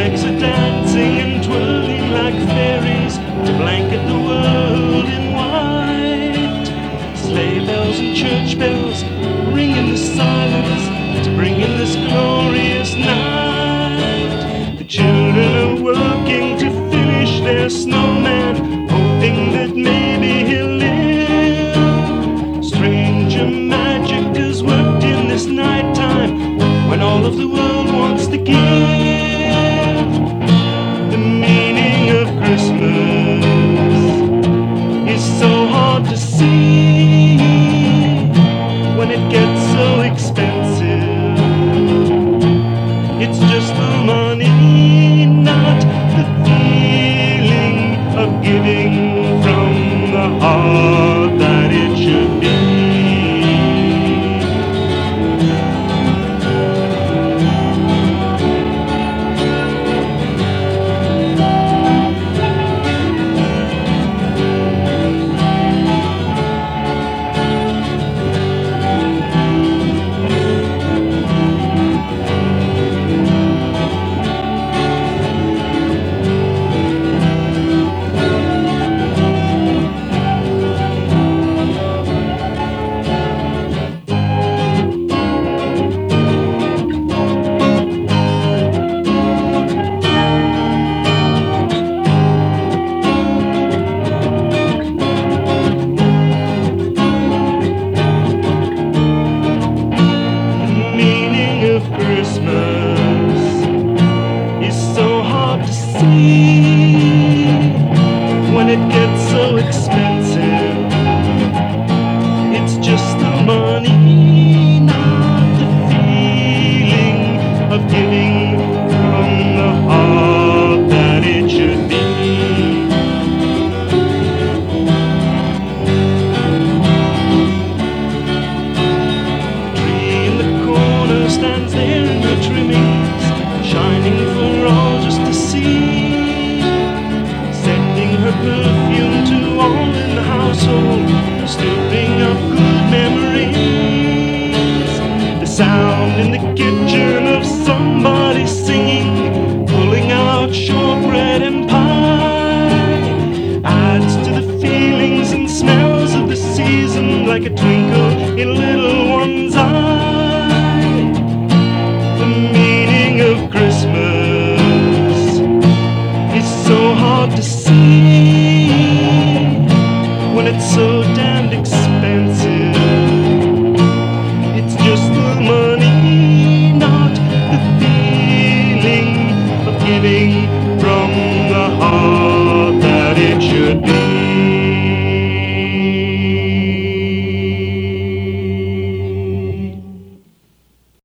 flags are dancing and twirling like fairies to blanket the world in white. Sleigh bells and church bells ring in the silence to bring in this glorious night. The children are working to finish their snowman, hoping that maybe he'll live. Stranger magic is worked in this nighttime when all of the world wants to give. The meaning of Christmas is so hard to see when it gets so expensive. It's just the money, not the feeling of giving from the heart that it should be. Christmas is so hard to see when it gets so expensive. It's just the money, not the feeling of giving from the heart that it should be. Stands there in the trimmings, shining for all just to see, sending her perfume to all in the household, stirring up good memories. The sound in the kitchen of somebody singing, pulling out shortbread and pie, adds to the feelings and smells of the season like a twinkle in a little